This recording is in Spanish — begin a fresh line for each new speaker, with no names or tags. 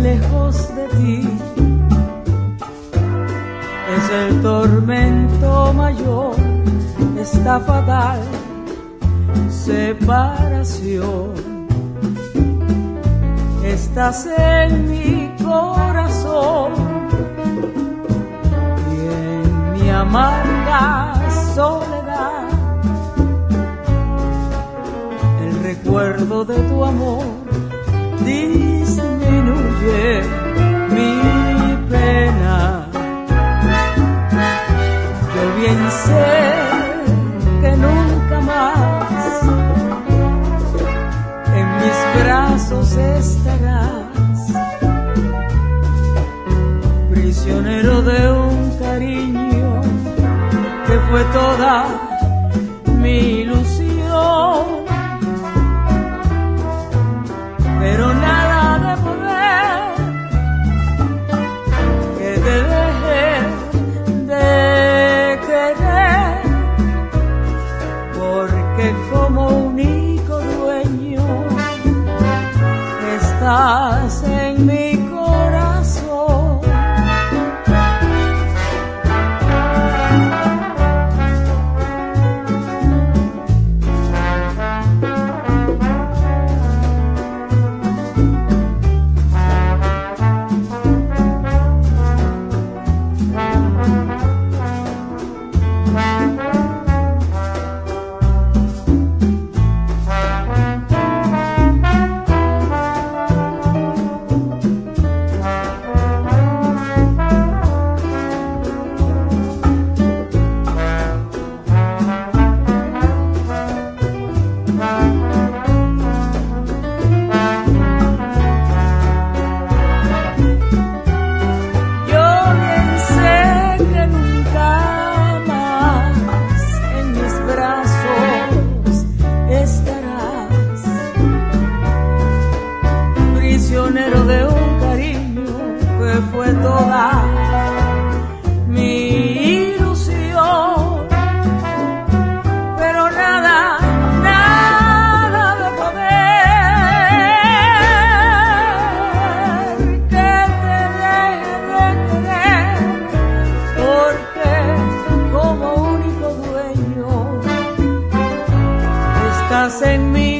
lejos de ti es el tormento mayor, esta fatal separación. Estás en mi corazón y en mi amarga soledad el recuerdo de tu amor disminuye mi pena. Yo bien sé que nunca más en mis brazos estarás, prisionero de un cariño que fue toda mi ilusión. Pero nada de poder que te deje de querer, porque como único dueño estás en mi corazón. Prisionero de un cariño que fue toda mi ilusión. Pero nada, nada de poder que te deje de querer, porque como único dueño estás en mí.